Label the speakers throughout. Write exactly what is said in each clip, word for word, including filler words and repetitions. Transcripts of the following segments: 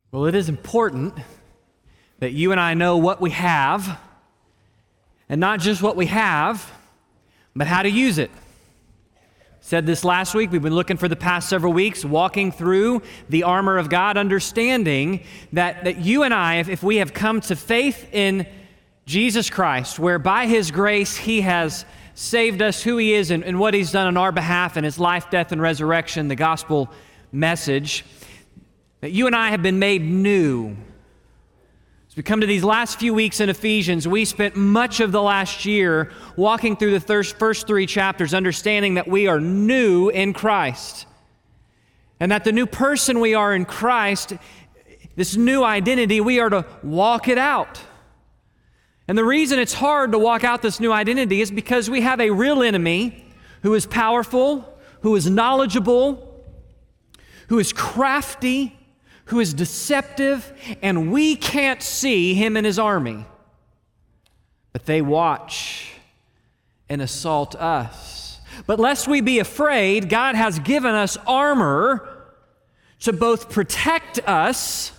Speaker 1: Well, it is important that you and I know what we have, and not just what we have, but how to use it. Said this last week. We've been looking for the past several weeks, walking through the armor of God, understanding that, that you and I, if, if we have come to faith in Jesus Christ, where by His grace He has saved us, who He is and, and what He's done on our behalf in His life, death, and resurrection, the gospel message, that you and I have been made new. As we come to these last few weeks in Ephesians, we spent much of the last year walking through the first three chapters, understanding that we are new in Christ, and that the new person we are in Christ, this new identity, we are to walk it out. And the reason it's hard to walk out this new identity is because we have a real enemy who is powerful, who is knowledgeable, who is crafty, who is deceptive, and we can't see him and his army. But they watch and assault us. But lest we be afraid, God has given us armor to both protect us,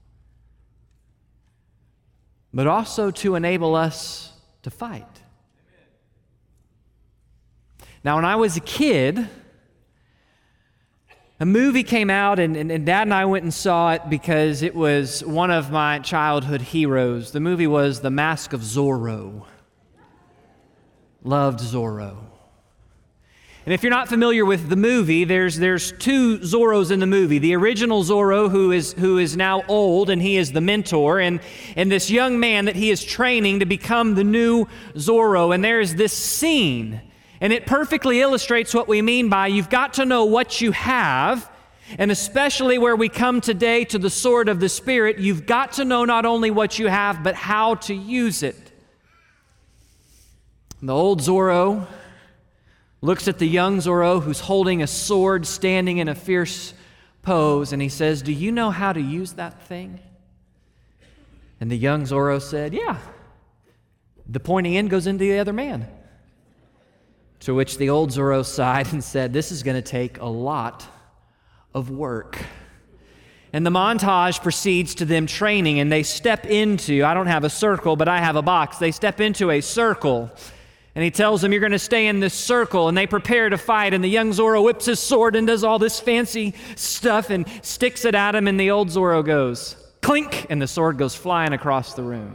Speaker 1: but also to enable us to fight. Now, when I was a kid, a movie came out, and, and, and Dad and I went and saw it because it was one of my childhood heroes. The movie was The Mask of Zorro. Loved Zorro. And if you're not familiar with the movie, there's there's two Zorros in the movie. The original Zorro, who is who is now old, and he is the mentor, and, and this young man that he is training to become the new Zorro. And there is this scene, and it perfectly illustrates what we mean by you've got to know what you have, and especially where we come today to the sword of the Spirit, you've got to know not only what you have, but how to use it. The old Zorro looks at the young Zorro who's holding a sword, standing in a fierce pose, and he says, "Do you know how to use that thing?" And the young Zorro said, "Yeah. The pointy end goes into the other man." To which the old Zorro sighed and said, "This is going to take a lot of work." And the montage proceeds to them training, and they step into, I don't have a circle, but I have a box. They step into a circle, and he tells them, "You're going to stay in this circle," and they prepare to fight, and the young Zorro whips his sword and does all this fancy stuff and sticks it at him, and the old Zorro goes, clink, and the sword goes flying across the room.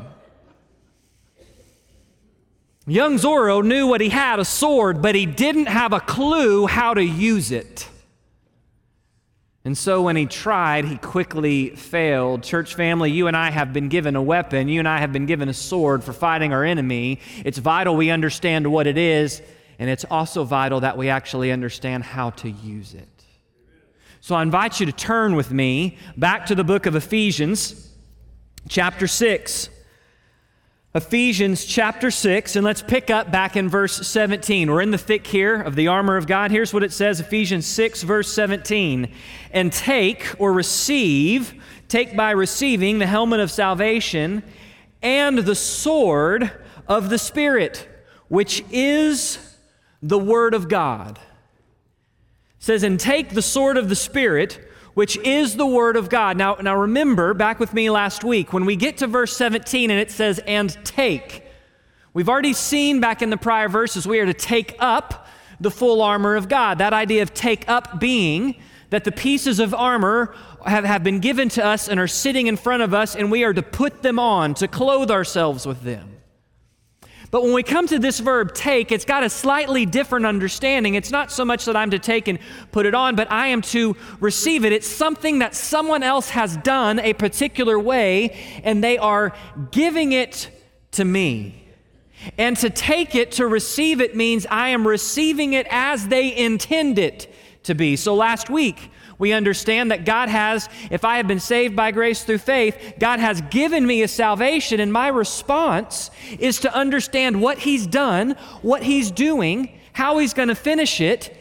Speaker 1: Young Zorro knew what he had, a sword, but he didn't have a clue how to use it. And so when he tried, he quickly failed. Church family, you and I have been given a weapon. You and I have been given a sword for fighting our enemy. It's vital we understand what it is, and it's also vital that we actually understand how to use it. So I invite you to turn with me back to the book of Ephesians, chapter six. Ephesians chapter six, and let's pick up back in verse seventeen. We're in the thick here of the armor of God. Here's what it says, Ephesians six, verse seventeen. "And take or receive, take by receiving the helmet of salvation and the sword of the Spirit, which is the Word of God." It says, "And take the sword of the Spirit, which is the Word of God." Now, now remember, back with me last week, when we get to verse seventeen and it says, "and take," we've already seen back in the prior verses, we are to take up the full armor of God. That idea of take up being that the pieces of armor have, have been given to us and are sitting in front of us, and we are to put them on, to clothe ourselves with them. But when we come to this verb, take, it's got a slightly different understanding. It's not so much that I'm to take and put it on, but I am to receive it. It's something that someone else has done a particular way, and they are giving it to me. And to take it, to receive it, means I am receiving it as they intend it to be. So last week, we understand that God has, if I have been saved by grace through faith, God has given me a salvation, and my response is to understand what He's done, what He's doing, how He's going to finish it,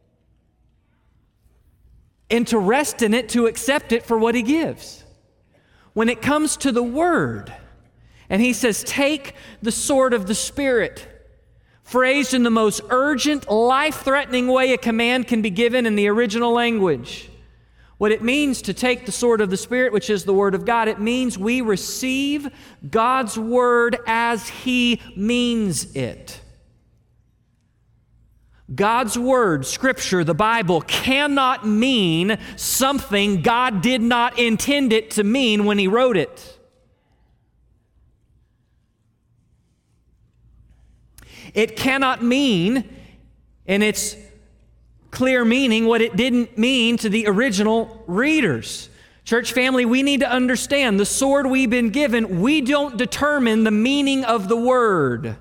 Speaker 1: and to rest in it, to accept it for what He gives. When it comes to the Word, and He says, "Take the sword of the Spirit," phrased in the most urgent, life-threatening way a command can be given in the original language. What it means to take the sword of the Spirit, which is the Word of God, it means we receive God's Word as He means it. God's Word, Scripture, the Bible, cannot mean something God did not intend it to mean when He wrote it. It cannot mean, in its clear meaning, what it didn't mean to the original readers. Church family, we need to understand the sword we've been given, we don't determine the meaning of the word.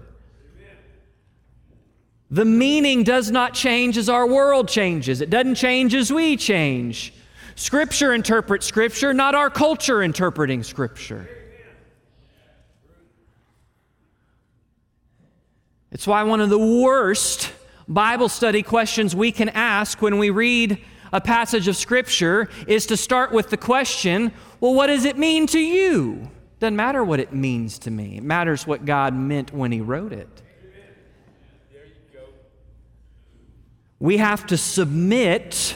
Speaker 1: The meaning does not change as our world changes. It doesn't change as we change. Scripture interprets Scripture, not our culture interpreting Scripture. It's why one of the worst Bible study questions we can ask when we read a passage of Scripture is to start with the question, well, what does it mean to you? Doesn't matter what it means to me. It matters what God meant when He wrote it.
Speaker 2: There you go.
Speaker 1: We have to submit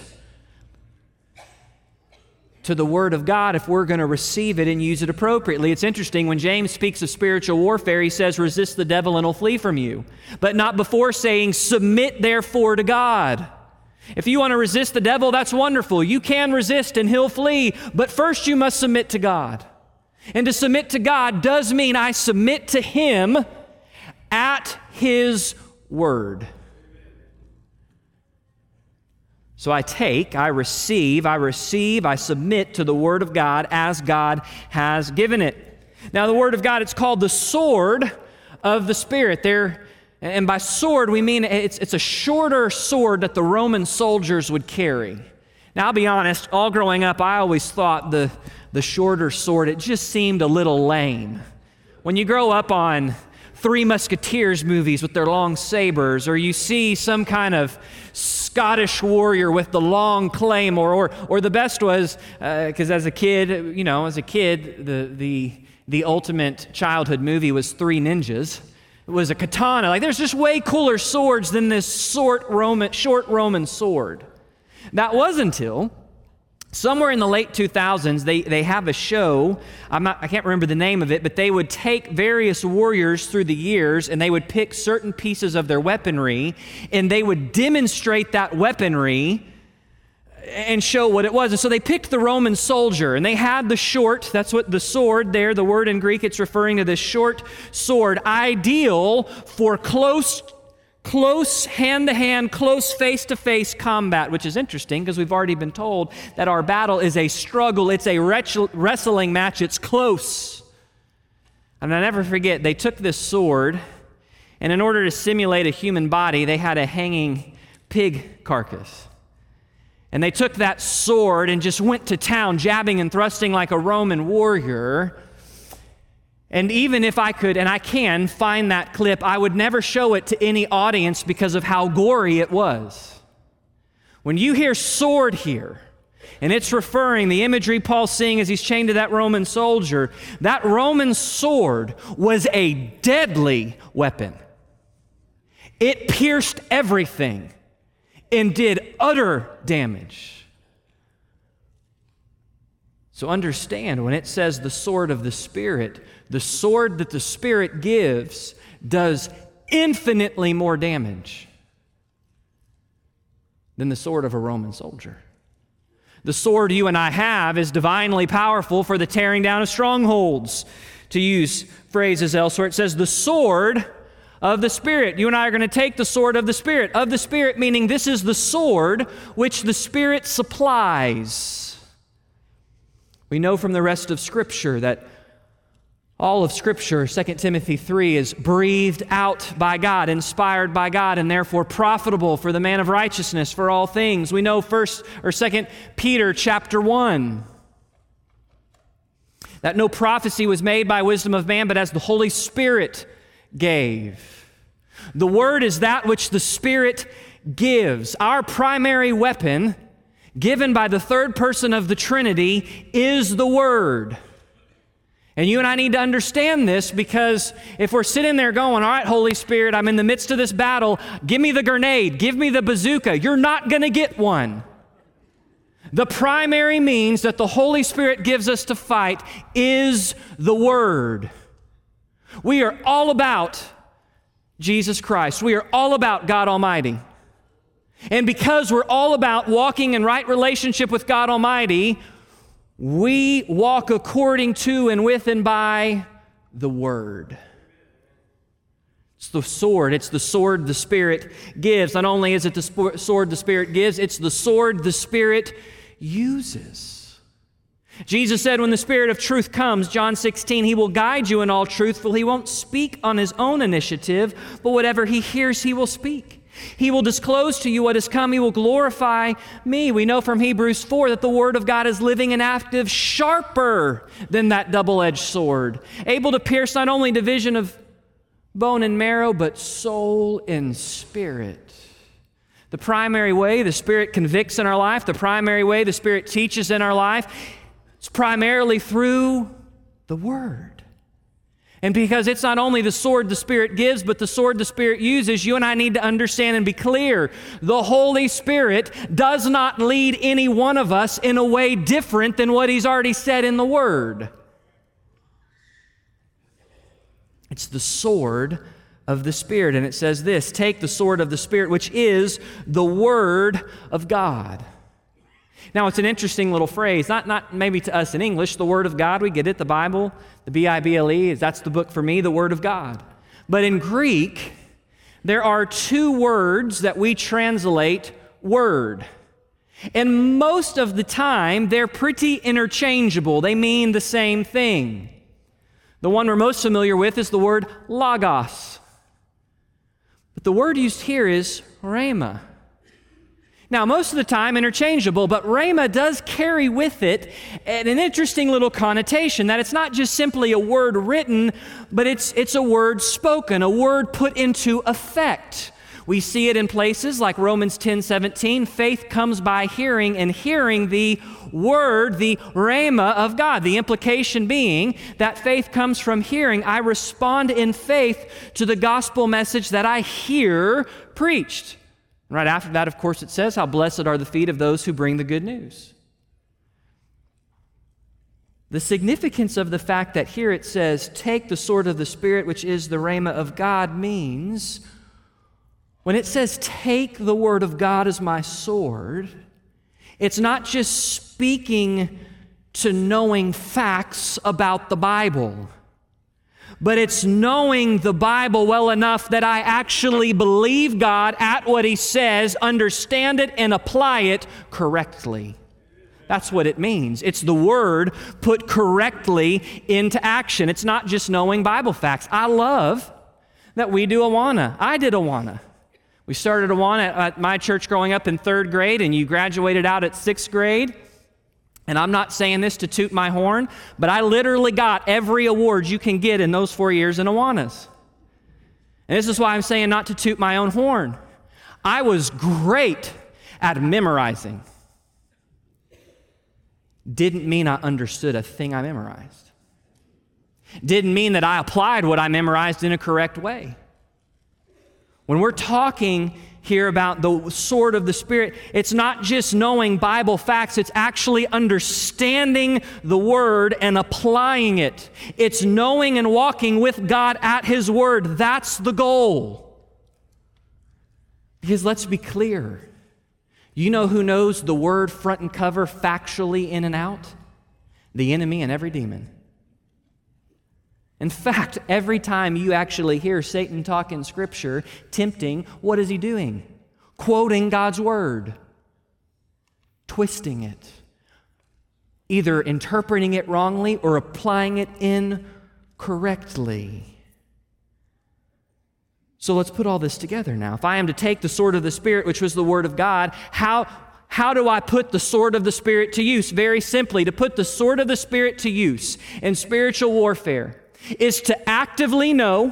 Speaker 1: to the Word of God if we're going to receive it and use it appropriately. It's interesting, when James speaks of spiritual warfare, he says, resist the devil and he'll flee from you. But not before saying, submit therefore to God. If you want to resist the devil, that's wonderful. You can resist and he'll flee. But first you must submit to God. And to submit to God does mean I submit to Him at His Word. So I take, I receive, I receive, I submit to the Word of God as God has given it. Now, the Word of God, it's called the sword of the Spirit. There, and by sword, we mean it's, it's a shorter sword that the Roman soldiers would carry. Now, I'll be honest, all growing up, I always thought the, the shorter sword, it just seemed a little lame. When you grow up on Three Musketeers movies with their long sabers, or you see some kind of Scottish warrior with the long claymore, or or the best was, because uh, as a kid, you know, as a kid, the the the ultimate childhood movie was Three Ninjas. It was a katana. Like, there's just way cooler swords than this short Roman short Roman sword. That was until somewhere in the late two thousands, they, they have a show, I'm not, I can't remember the name of it, but they would take various warriors through the years and they would pick certain pieces of their weaponry and they would demonstrate that weaponry and show what it was. And so they picked the Roman soldier and they had the short, that's what the sword there, the word in Greek, it's referring to this short sword, ideal for close Close hand-to-hand, close face-to-face combat, which is interesting because we've already been told that our battle is a struggle. It's a wrestling match. It's close. And I never forget, they took this sword, and in order to simulate a human body, they had a hanging pig carcass. And they took that sword and just went to town, jabbing and thrusting like a Roman warrior. And even if I could, and I can, find that clip, I would never show it to any audience because of how gory it was. When you hear sword here, and it's referring, the imagery Paul's seeing as he's chained to that Roman soldier, that Roman sword was a deadly weapon. It pierced everything and did utter damage. So understand, when it says the sword of the Spirit, the sword that the Spirit gives does infinitely more damage than the sword of a Roman soldier. The sword you and I have is divinely powerful for the tearing down of strongholds, to use phrases elsewhere. It says the sword of the Spirit. You and I are going to take the sword of the Spirit. Of the Spirit, meaning this is the sword which the Spirit supplies. We know from the rest of Scripture that all of Scripture, Second Timothy three, is breathed out by God, inspired by God, and therefore profitable for the man of righteousness for all things. We know First or Second Peter chapter one that no prophecy was made by wisdom of man, but as the Holy Spirit gave. The Word is that which the Spirit gives. Our primary weapon, given by the third person of the Trinity, is the Word. And you and I need to understand this, because if we're sitting there going, all right, Holy Spirit, I'm in the midst of this battle, give me the grenade, give me the bazooka, you're not going to get one. The primary means that the Holy Spirit gives us to fight is the Word. We are all about Jesus Christ. We are all about God Almighty. And because we're all about walking in right relationship with God Almighty, we walk according to and with and by the Word. It's the sword. It's the sword the Spirit gives. Not only is it the sp- sword the Spirit gives, it's the sword the Spirit uses. Jesus said when the Spirit of truth comes, John sixteen, He will guide you in all truth, for He won't speak on His own initiative, but whatever He hears, He will speak. He will disclose to you what has come. He will glorify me. We know from Hebrews four that the Word of God is living and active, sharper than that double-edged sword, able to pierce not only division of bone and marrow, but soul and spirit. The primary way the Spirit convicts in our life, the primary way the Spirit teaches in our life, it's primarily through the Word. And because it's not only the sword the Spirit gives, but the sword the Spirit uses, you and I need to understand and be clear. The Holy Spirit does not lead any one of us in a way different than what He's already said in the Word. It's the sword of the Spirit. And it says this, take the sword of the Spirit, which is the Word of God. Now, it's an interesting little phrase, not, not maybe to us in English, the Word of God, we get it, the Bible, the B I B L E, that's the book for me, the Word of God. But in Greek, there are two words that we translate word. And most of the time, they're pretty interchangeable. They mean the same thing. The one we're most familiar with is the word logos. But the word used here is rhema. Now, most of the time interchangeable, but rhema does carry with it an interesting little connotation that it's not just simply a word written, but it's, it's a word spoken, a word put into effect. We see it in places like Romans ten seventeen, faith comes by hearing, and hearing the word, the rhema of God. The implication being that faith comes from hearing. I respond in faith to the gospel message that I hear preached. Right after that, of course, it says, how blessed are the feet of those who bring the good news. The significance of the fact that here it says, take the sword of the Spirit, which is the rhema of God, means when it says, take the word of God as my sword, it's not just speaking to knowing facts about the Bible, but it's knowing the Bible well enough that I actually believe God at what He says, understand it, and apply it correctly. That's what it means. It's the Word put correctly into action. It's not just knowing Bible facts. I love that we do Awana. I did Awana. We started Awana at my church growing up in third grade, and you graduated out at sixth grade. And I'm not saying this to toot my horn, but I literally got every award you can get in those four years in Awanas. And this is why I'm saying not to toot my own horn. I was great at memorizing. Didn't mean I understood a thing I memorized. Didn't mean that I applied what I memorized in a correct way. When we're talking here about the sword of the Spirit, it's not just knowing Bible facts, it's actually understanding the Word and applying it. It's knowing and walking with God at His Word. That's the goal. Because let's be clear, you know who knows the Word front and cover, factually in and out? The enemy and every demon. In fact, every time you actually hear Satan talk in Scripture, tempting, what is he doing? Quoting God's Word, twisting it, either interpreting it wrongly or applying it incorrectly. So let's put all this together now. If I am to take the sword of the Spirit, which was the Word of God, how, how do I put the sword of the Spirit to use? Very simply, to put the sword of the Spirit to use in spiritual warfare is to actively know,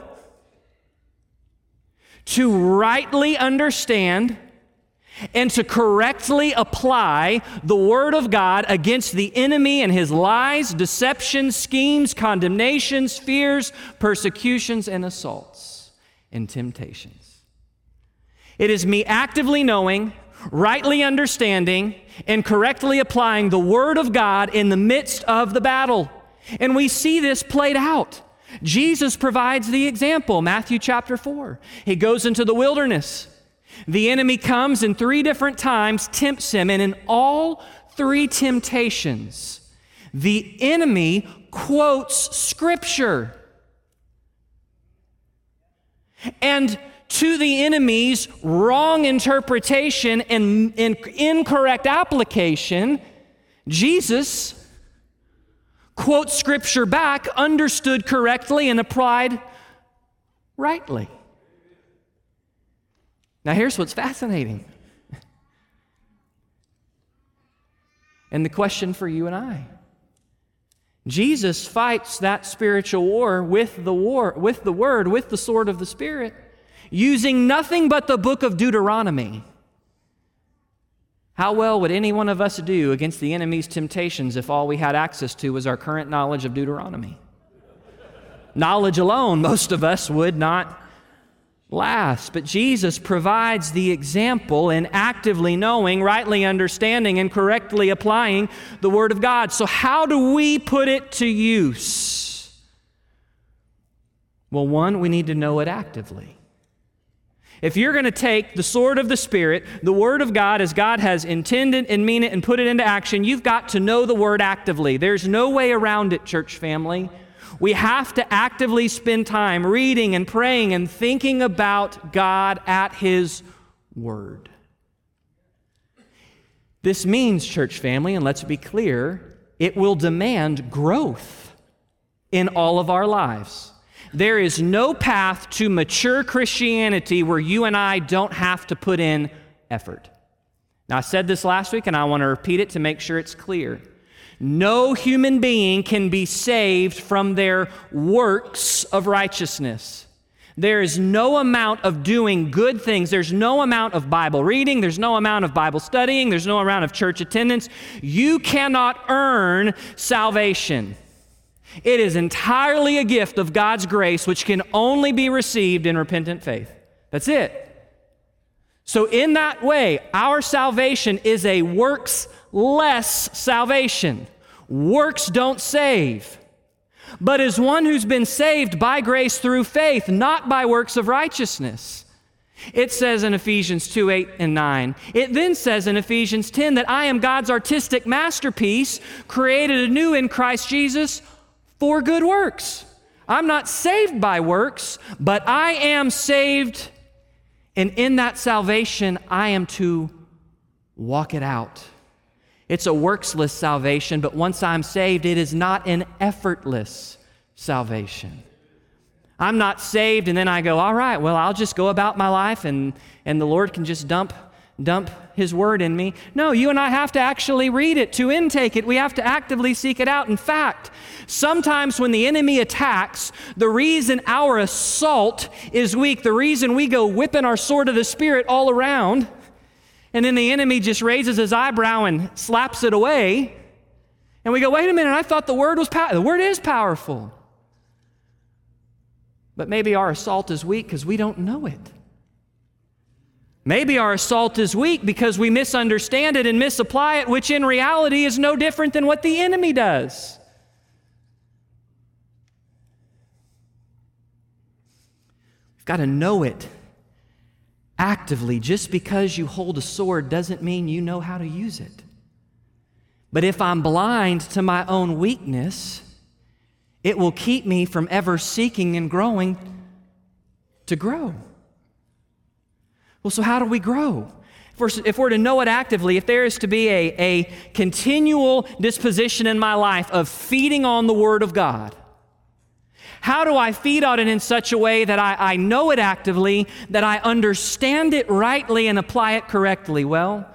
Speaker 1: to rightly understand, and to correctly apply the Word of God against the enemy and his lies, deceptions, schemes, condemnations, fears, persecutions, and assaults, and temptations. It is me actively knowing, rightly understanding and correctly applying the Word of God in the midst of the battle. And we see this played out. Jesus provides the example, Matthew chapter four. He goes into the wilderness. The enemy comes and three different times tempts him, and in all three temptations, the enemy quotes Scripture. And to the enemy's wrong interpretation and, and incorrect application, Jesus quotes Scripture back, understood correctly, and applied rightly. Now here's what's fascinating. And the question for you and I. Jesus fights that spiritual war with the war, with the Word, with the sword of the Spirit, using nothing but the book of Deuteronomy. How well would any one of us do against the enemy's temptations if all we had access to was our current knowledge of Deuteronomy? Knowledge alone, most of us would not last. But Jesus provides the example in actively knowing, rightly understanding, and correctly applying the Word of God. So how do we put it to use? Well, one, we need to know it actively. If you're going to take the sword of the Spirit, the Word of God as God has intended and mean it and put it into action, you've got to know the Word actively. There's no way around it, church family. We have to actively spend time reading and praying and thinking about God at His Word. This means, church family, and let's be clear, it will demand growth in all of our lives. There is no path to mature Christianity where you and I don't have to put in effort. Now, I said this last week, and I want to repeat it to make sure it's clear. No human being can be saved from their works of righteousness. There is no amount of doing good things. There's no amount of Bible reading. There's no amount of Bible studying. There's no amount of church attendance. You cannot earn salvation. It is entirely a gift of God's grace, which can only be received in repentant faith. That's it. So in that way, our salvation is a works-less salvation. Works don't save. But as one who's been saved by grace through faith, not by works of righteousness. It says in Ephesians two, eight, and nine. It then says in Ephesians ten that I am God's artistic masterpiece, created anew in Christ Jesus for good works. I'm not saved by works, but I am saved, and in that salvation, I am to walk it out. It's a worksless salvation, but once I'm saved, it is not an effortless salvation. I'm not saved, and then I go, all right, well, I'll just go about my life, and, and the Lord can just dump dump His Word in me. No, you and I have to actually read it to intake it. We have to actively seek it out. In fact, sometimes when the enemy attacks, the reason our assault is weak, the reason we go whipping our sword of the Spirit all around, and then the enemy just raises his eyebrow and slaps it away, and we go, wait a minute, I thought the Word was powerful. The Word is powerful. But maybe our assault is weak because we don't know it. Maybe our assault is weak because we misunderstand it and misapply it, which in reality is no different than what the enemy does. We've got to know it actively. Just because you hold a sword doesn't mean you know how to use it. But if I'm blind to my own weakness, it will keep me from ever seeking and growing to grow. Well, so how do we grow? If we're, if we're to know it actively, if there is to be a, a continual disposition in my life of feeding on the Word of God, how do I feed on it in such a way that I, I know it actively, that I understand it rightly and apply it correctly? Well,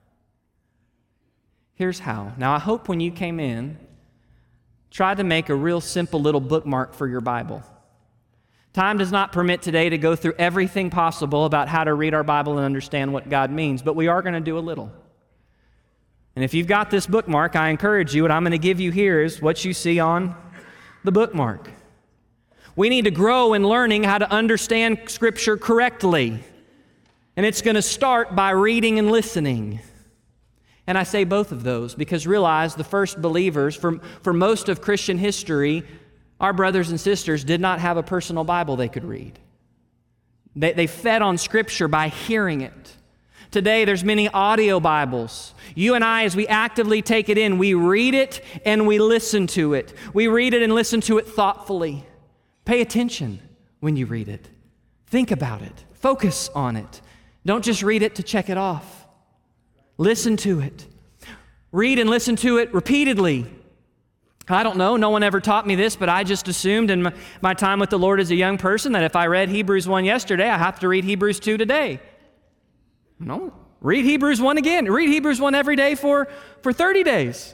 Speaker 1: here's how. Now, I hope when you came in, try to make a real simple little bookmark for your Bible. Time does not permit today to go through everything possible about how to read our Bible and understand what God means, but we are going to do a little. And if you've got this bookmark, I encourage you, what I'm going to give you here is what you see on the bookmark. We need to grow in learning how to understand Scripture correctly. And it's going to start by reading and listening. And I say both of those because realize the first believers, for, for most of Christian history, our brothers and sisters did not have a personal Bible they could read. They, they fed on Scripture by hearing it. Today, there's many audio Bibles. You and I, as we actively take it in, we read it and we listen to it. We read it and listen to it thoughtfully. Pay attention when you read it. Think about it. Focus on it. Don't just read it to check it off. Listen to it. Read and listen to it repeatedly. I don't know, no one ever taught me this, but I just assumed in my, my time with the Lord as a young person that if I read Hebrews one yesterday, I have to read Hebrews two today. No, read Hebrews one again. Read Hebrews one every day for, for thirty days.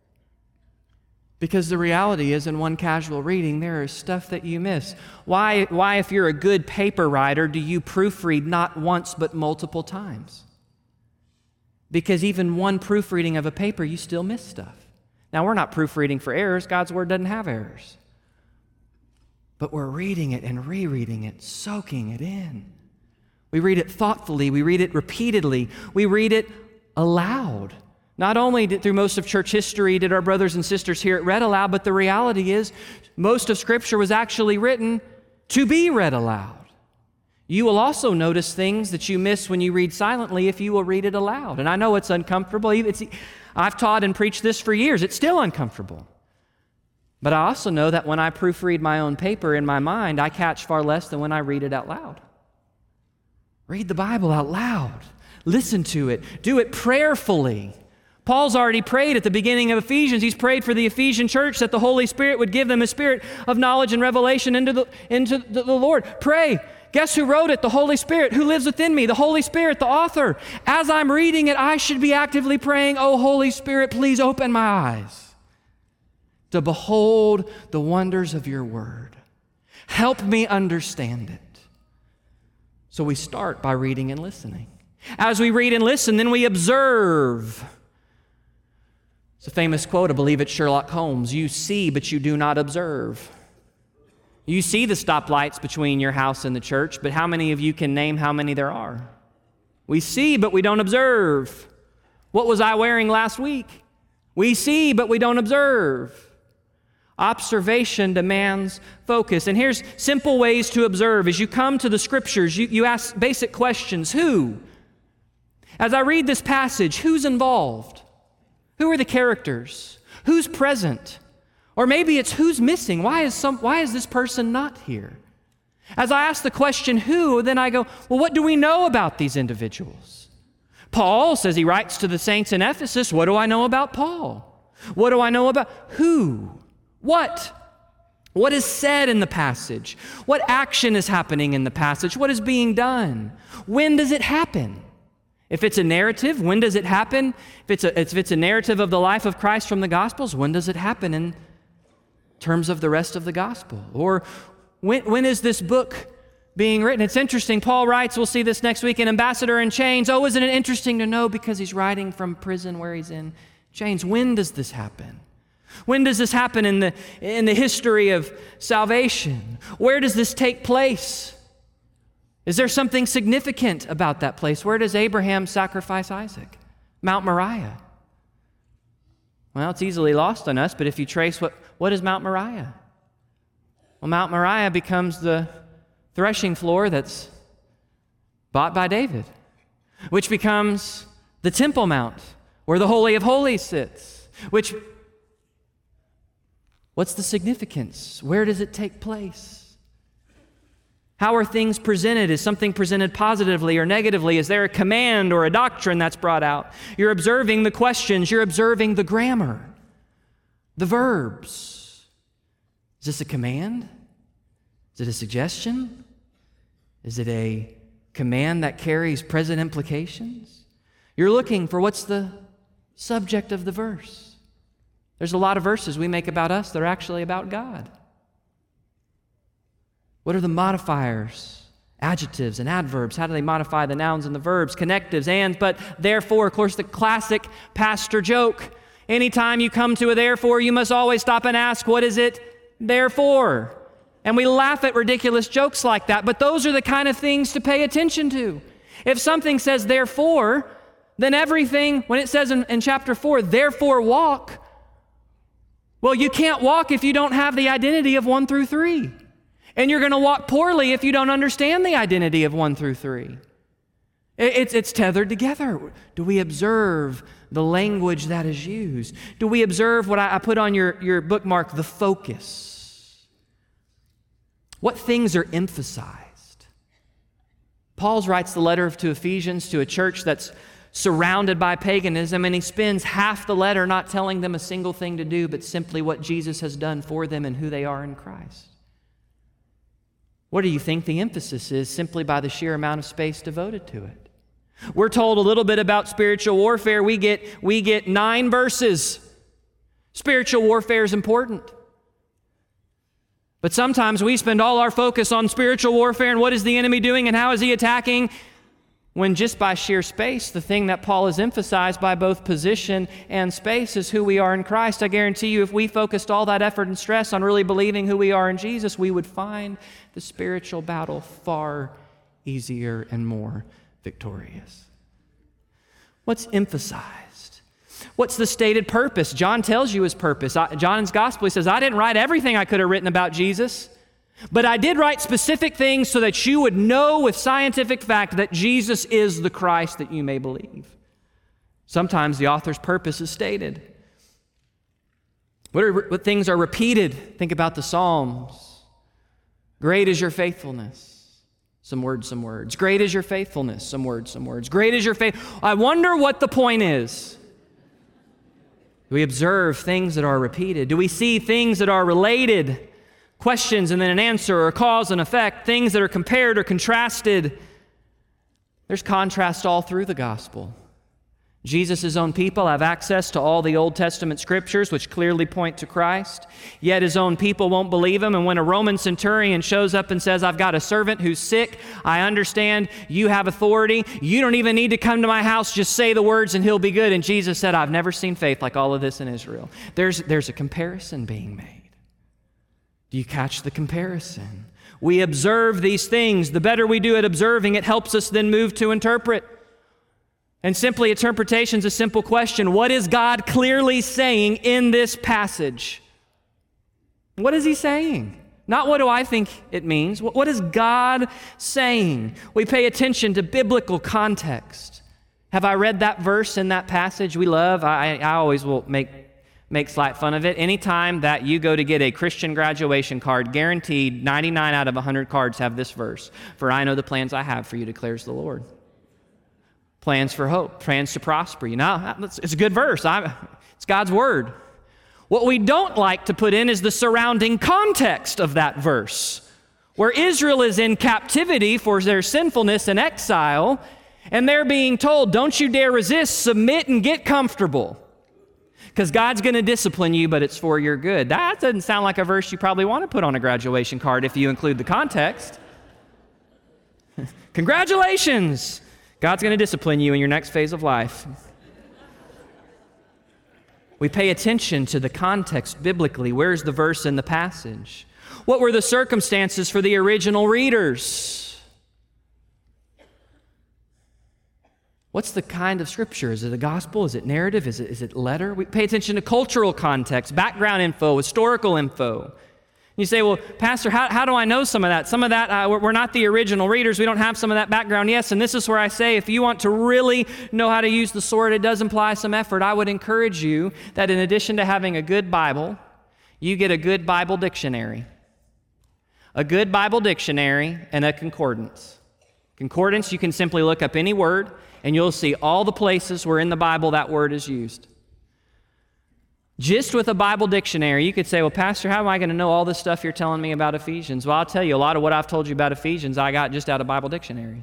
Speaker 1: Because the reality is, in one casual reading, there is stuff that you miss. Why, why, if you're a good paper writer, do you proofread not once but multiple times? Because even one proofreading of a paper, you still miss stuff. Now, we're not proofreading for errors. God's Word doesn't have errors. But we're reading it and rereading it, soaking it in. We read it thoughtfully. We read it repeatedly. We read it aloud. Not only did, through most of church history did our brothers and sisters hear it read aloud, but the reality is most of Scripture was actually written to be read aloud. You will also notice things that you miss when you read silently if you will read it aloud. And I know it's uncomfortable. It's, I've taught and preached this for years. It's still uncomfortable. But I also know that when I proofread my own paper in my mind, I catch far less than when I read it out loud. Read the Bible out loud. Listen to it. Do it prayerfully. Paul's already prayed at the beginning of Ephesians. He's prayed for the Ephesian church that the Holy Spirit would give them a spirit of knowledge and revelation into the, into the, the Lord. Pray. Guess who wrote it? The Holy Spirit. Who lives within me? The Holy Spirit, the author. As I'm reading it, I should be actively praying, oh, Holy Spirit, please open my eyes to behold the wonders of your word. Help me understand it. So we start by reading and listening. As we read and listen, then we observe. It's a famous quote, I believe it's Sherlock Holmes. You see, but you do not observe. You see the stoplights between your house and the church, but how many of you can name how many there are? We see, but we don't observe. What was I wearing last week? We see, but we don't observe. Observation demands focus. And here's simple ways to observe. As you come to the Scriptures, you, you ask basic questions. Who? As I read this passage, who's involved? Who are the characters? Who's present? Or maybe it's who's missing. Why is some, why is this person not here? As I ask the question who, then I go, well, what do we know about these individuals? Paul says he writes to the saints in Ephesus. What do I know about Paul? What do I know about who? What? What is said in the passage? What action is happening in the passage? What is being done? When does it happen? If it's a narrative, when does it happen? If it's a, if it's a narrative of the life of Christ from the Gospels, when does it happen in terms of the rest of the Gospel? Or when, when is this book being written? It's interesting. Paul writes, we'll see this next week, an ambassador in chains. Oh, isn't it interesting to know because he's writing from prison where he's in chains? When does this happen? When does this happen in the, in the history of salvation? Where does this take place? Is there something significant about that place? Where does Abraham sacrifice Isaac? Mount Moriah. Well, it's easily lost on us, but if you trace what, what is Mount Moriah? Well, Mount Moriah becomes the threshing floor that's bought by David, which becomes the Temple Mount, where the Holy of Holies sits, which, what's the significance? Where does it take place? How are things presented? Is something presented positively or negatively? Is there a command or a doctrine that's brought out? You're observing the questions. You're observing the grammar, the verbs. Is this a command? Is it a suggestion? Is it a command that carries present implications? You're looking for what's the subject of the verse. There's a lot of verses we make about us that are actually about God. What are the modifiers, adjectives and adverbs? How do they modify the nouns and the verbs, connectives, and, but, therefore? Of course, the classic pastor joke. Anytime you come to a therefore, you must always stop and ask, what is it therefore? And we laugh at ridiculous jokes like that, but those are the kind of things to pay attention to. If something says therefore, then everything, when it says in, in chapter four, therefore walk, well, you can't walk if you don't have the identity of one through three. And you're going to walk poorly if you don't understand the identity of one through three. It's, it's tethered together. Do we observe the language that is used? Do we observe what I, I put on your, your bookmark, the focus? What things are emphasized? Paul writes the letter to Ephesians to a church that's surrounded by paganism, and he spends half the letter not telling them a single thing to do, but simply what Jesus has done for them and who they are in Christ. What do you think the emphasis is simply by the sheer amount of space devoted to it? We're told a little bit about spiritual warfare. We get, we get nine verses. Spiritual warfare is important. But sometimes we spend all our focus on spiritual warfare and what is the enemy doing and how is he attacking, when just by sheer space, the thing that Paul has emphasized by both position and space is who we are in Christ. I guarantee you, if we focused all that effort and stress on really believing who we are in Jesus, we would find the spiritual battle far easier and more victorious. What's emphasized? What's the stated purpose? John tells you his purpose. John's gospel, he says, I didn't write everything I could have written about Jesus, but I did write specific things so that you would know with scientific fact that Jesus is the Christ that you may believe. Sometimes the author's purpose is stated. What, are, what things are repeated? Think about the Psalms. Great is your faithfulness. Some words, some words. Great is your faithfulness. Some words, some words. Great is your faith. I wonder what the point is. Do we observe things that are repeated? Do we see things that are related? Questions and then an answer, or cause and effect, things that are compared or contrasted. There's contrast all through the gospel. Jesus' own people have access to all the Old Testament scriptures, which clearly point to Christ. Yet his own people won't believe him. And when a Roman centurion shows up and says, I've got a servant who's sick, I understand you have authority. You don't even need to come to my house. Just say the words and he'll be good. And Jesus said, I've never seen faith like all of this in Israel. There's, there's a comparison being made. Do you catch the comparison? We observe these things. The better we do at observing, it helps us then move to interpret. And simply, interpretation is a simple question. What is God clearly saying in this passage? What is he saying? Not what do I think it means. What is God saying? We pay attention to biblical context. Have I read that verse in that passage we love? I, I always will make make slight fun of it. Anytime that you go to get a Christian graduation card, guaranteed ninety-nine out of one hundred cards have this verse. For I know the plans I have for you, declares the Lord. Plans for hope, plans to prosper you. Now, it's a good verse. I, it's God's word. What we don't like to put in is the surrounding context of that verse, where Israel is in captivity for their sinfulness and exile, and they're being told, don't you dare resist, submit and get comfortable, because God's going to discipline you, but it's for your good. That doesn't sound like a verse you probably want to put on a graduation card if you include the context. Congratulations! God's going to discipline you in your next phase of life. We pay attention to the context biblically. Where's the verse in the passage? What were the circumstances for the original readers? What's the kind of scripture? Is it a gospel? Is it narrative? Is it, is it letter? We pay attention to cultural context, background info, historical info. You say, well, Pastor, how, how do I know some of that? Some of that, uh, we're, we're not the original readers. We don't have some of that background. Yes, and this is where I say, if you want to really know how to use the sword, it does imply some effort. I would encourage you that in addition to having a good Bible, you get a good Bible dictionary. A good Bible dictionary and a concordance. Concordance, you can simply look up any word, and you'll see all the places where in the Bible that word is used. Just with a Bible dictionary, you could say, well, Pastor, how am I going to know all this stuff you're telling me about Ephesians? Well, I'll tell you, a lot of what I've told you about Ephesians, I got just out of Bible dictionaries.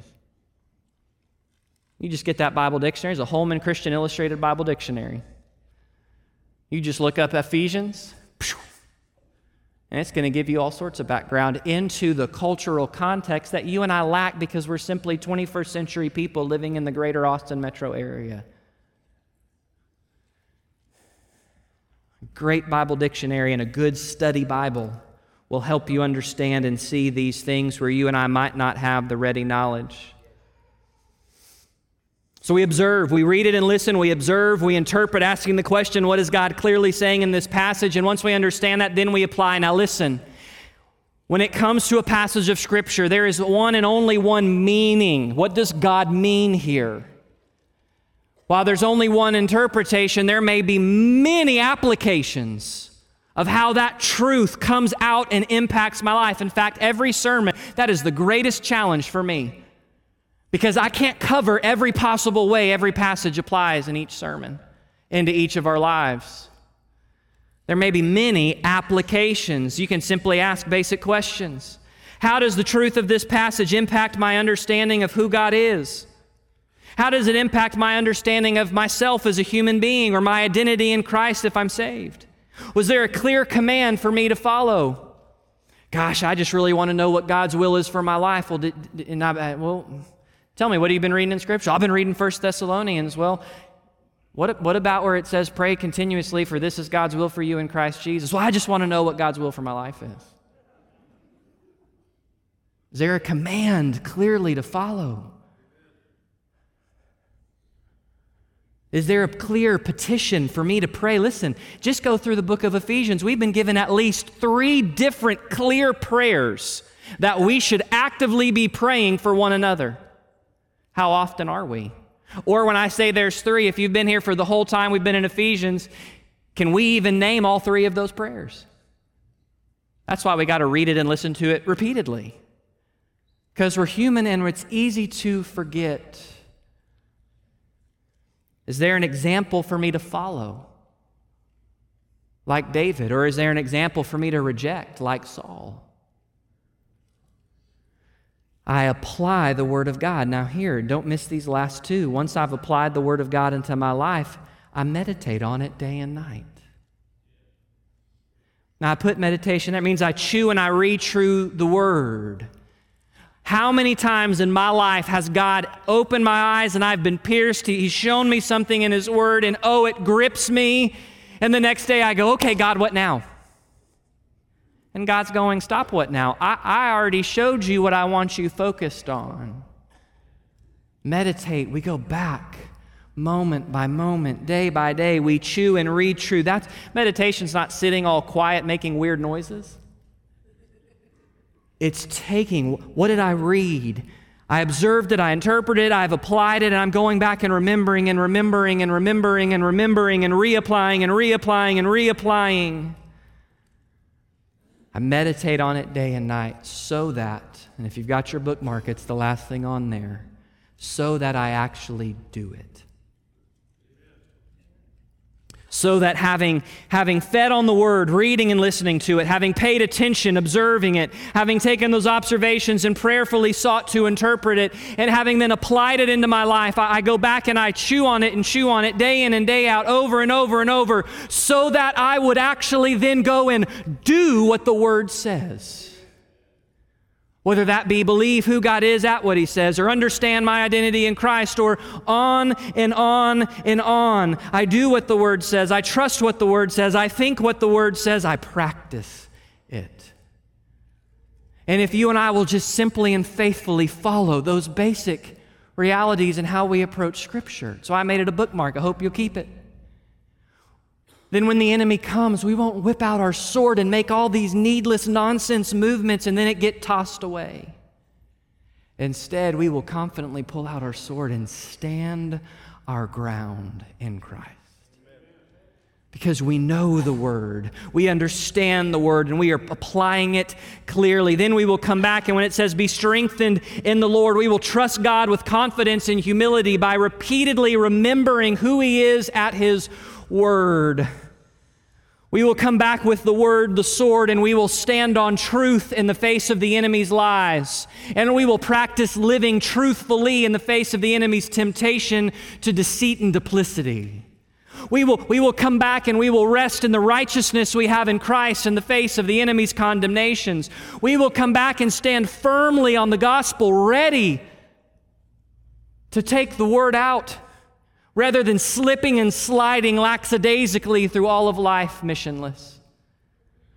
Speaker 1: You just get that Bible dictionary. It's a Holman Christian Illustrated Bible Dictionary. You just look up Ephesians, and it's going to give you all sorts of background into the cultural context that you and I lack because we're simply twenty-first century people living in the greater Austin metro area. Great Bible dictionary and a good study Bible will help you understand and see these things where you and I might not have the ready knowledge. So we observe, we read it and listen, we observe, we interpret, asking the question, what is God clearly saying in this passage? And once we understand that, then we apply. Now listen, when it comes to a passage of Scripture, there is one and only one meaning. What does God mean here? While there's only one interpretation, there may be many applications of how that truth comes out and impacts my life. In fact, every sermon, that is the greatest challenge for me, because I can't cover every possible way every passage applies in each sermon into each of our lives. There may be many applications. You can simply ask basic questions. How does the truth of this passage impact my understanding of who God is? How does it impact my understanding of myself as a human being, or my identity in Christ if I'm saved? Was there a clear command for me to follow? Gosh, I just really want to know what God's will is for my life. Well, did, did, and I, well, tell me, what have you been reading in Scripture? I've been reading First Thessalonians. Well, what, what about where it says, pray continuously, for this is God's will for you in Christ Jesus? Well, I just want to know what God's will for my life is. Is there a command clearly to follow? Is there a clear petition for me to pray? Listen, just go through the book of Ephesians. We've been given at least three different clear prayers that we should actively be praying for one another. How often are we? Or when I say there's three, if you've been here for the whole time we've been in Ephesians, can we even name all three of those prayers? That's why we got to read it and listen to it repeatedly. Because we're human and it's easy to forget. Is there an example for me to follow, like David? Or is there an example for me to reject, like Saul? I apply the Word of God. Now here, don't miss these last two. Once I've applied the Word of God into my life, I meditate on it day and night. Now I put meditation, that means I chew and I read through the Word. How many times in my life has God opened my eyes and I've been pierced? He's shown me something in His Word and oh, it grips me. And the next day I go, okay, God, what now? And God's going, stop, what now? I, I already showed you what I want you focused on. Meditate. We go back moment by moment, day by day. We chew and read through. That's, meditation's not sitting all quiet making weird noises. It's taking, what did I read? I observed it, I interpreted it, I've applied it, and I'm going back and remembering and remembering and remembering and remembering and reapplying and reapplying and reapplying. I meditate on it day and night so that, and if you've got your bookmark, it's the last thing on there, so that I actually do it. So that having, having fed on the Word, reading and listening to it, having paid attention, observing it, having taken those observations and prayerfully sought to interpret it, and having then applied it into my life, I, I go back and I chew on it and chew on it day in and day out, over and over and over, so that I would actually then go and do what the Word says. Whether that be believe who God is at what He says, or understand my identity in Christ, or on and on and on. I do what the Word says. I trust what the Word says. I think what the Word says. I practice it. And if you and I will just simply and faithfully follow those basic realities in how we approach Scripture. So I made it a bookmark. I hope you'll keep it. Then when the enemy comes, we won't whip out our sword and make all these needless nonsense movements and then it get tossed away. Instead, we will confidently pull out our sword and stand our ground in Christ. Because we know the Word, we understand the Word, and we are applying it clearly. Then we will come back, and when it says, be strengthened in the Lord, we will trust God with confidence and humility by repeatedly remembering who He is at His Word. We will come back with the Word, the sword, and we will stand on truth in the face of the enemy's lies. And we will practice living truthfully in the face of the enemy's temptation to deceit and duplicity. We will, we will come back and we will rest in the righteousness we have in Christ in the face of the enemy's condemnations. We will come back and stand firmly on the gospel, ready to take the Word out, rather than slipping and sliding lackadaisically through all of life missionless.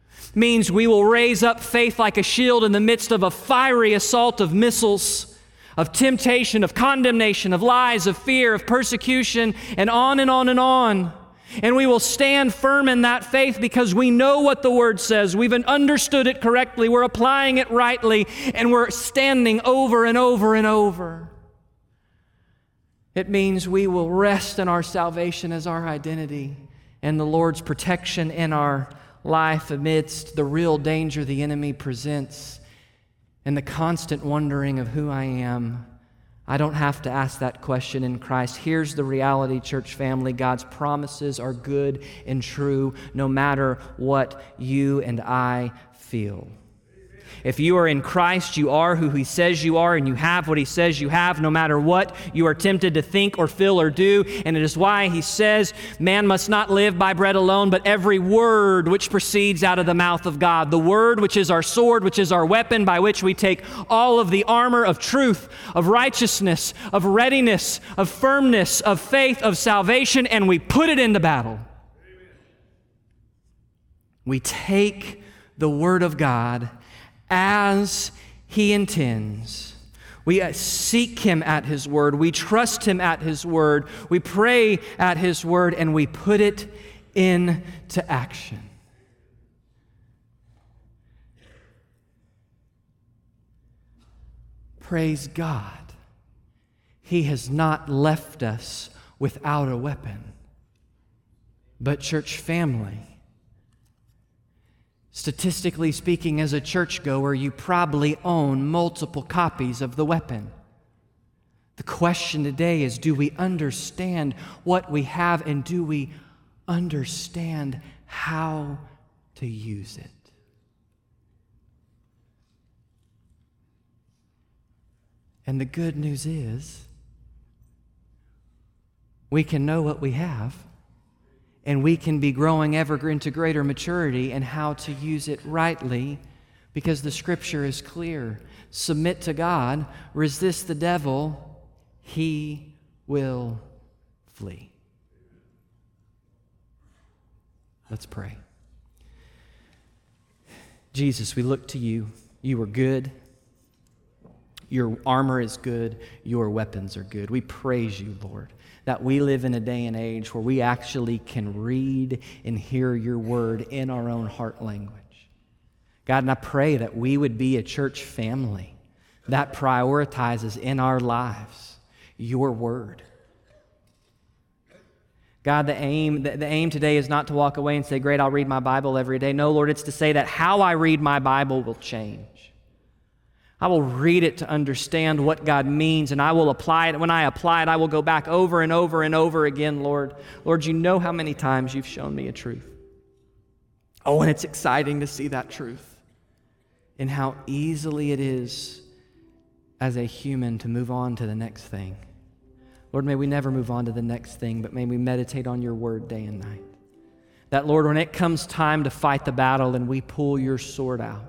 Speaker 1: Means we will raise up faith like a shield in the midst of a fiery assault of missiles, of temptation, of condemnation, of lies, of fear, of persecution, and on and on and on. And we will stand firm in that faith because we know what the Word says. We've understood it correctly. We're applying it rightly, and we're standing over and over and over. It means we will rest in our salvation as our identity and the Lord's protection in our life amidst the real danger the enemy presents and the constant wondering of who I am. I don't have to ask that question in Christ. Here's the reality, church family. God's promises are good and true no matter what you and I feel. If you are in Christ, you are who He says you are, and you have what He says you have, no matter what you are tempted to think or feel or do. And it is why He says, man must not live by bread alone, but every word which proceeds out of the mouth of God. The Word, which is our sword, which is our weapon, by which we take all of the armor of truth, of righteousness, of readiness, of firmness, of faith, of salvation, and we put it into battle. Amen. We take the Word of God as He intends. We seek Him at His Word. We trust Him at His Word. We pray at His Word, and we put it into action. Praise God. He has not left us without a weapon. But church family, statistically speaking, as a churchgoer, you probably own multiple copies of the weapon. The question today is, do we understand what we have, and do we understand how to use it? And the good news is, we can know what we have, and we can be growing ever into greater maturity in how to use it rightly, because the Scripture is clear. Submit to God, resist the devil, he will flee. Let's pray. Jesus, we look to You. You are good. Your armor is good. Your weapons are good. We praise You, Lord, that we live in a day and age where we actually can read and hear Your Word in our own heart language. God, and I pray that we would be a church family that prioritizes in our lives Your Word. God, the aim, the, the aim today is not to walk away and say, great, I'll read my Bible every day. No, Lord, it's to say that how I read my Bible will change. I will read it to understand what God means, and I will apply it. When I apply it, I will go back over and over and over again, Lord. Lord, You know how many times You've shown me a truth. Oh, and it's exciting to see that truth and how easily it is as a human to move on to the next thing. Lord, may we never move on to the next thing, but may we meditate on Your Word day and night. That, Lord, when it comes time to fight the battle and we pull Your sword out,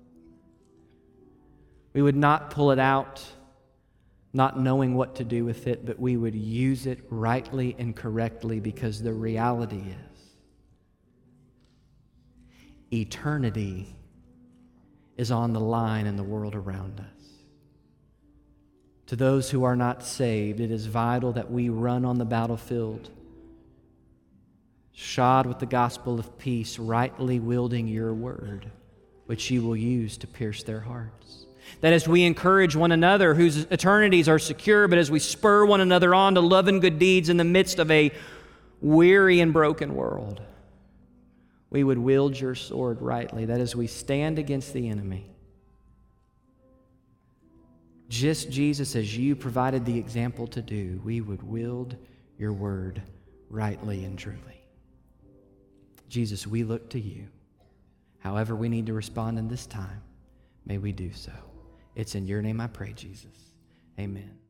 Speaker 1: we would not pull it out not knowing what to do with it, but we would use it rightly and correctly, because the reality is eternity is on the line in the world around us. To those who are not saved, it is vital that we run on the battlefield, shod with the gospel of peace, rightly wielding Your Word, which You will use to pierce their hearts. That as we encourage one another whose eternities are secure, but as we spur one another on to love and good deeds in the midst of a weary and broken world, we would wield Your sword rightly. That as we stand against the enemy, just, Jesus, as You provided the example to do, we would wield Your Word rightly and truly. Jesus, we look to You. However we need to respond in this time, may we do so. It's in Your name I pray, Jesus. Amen.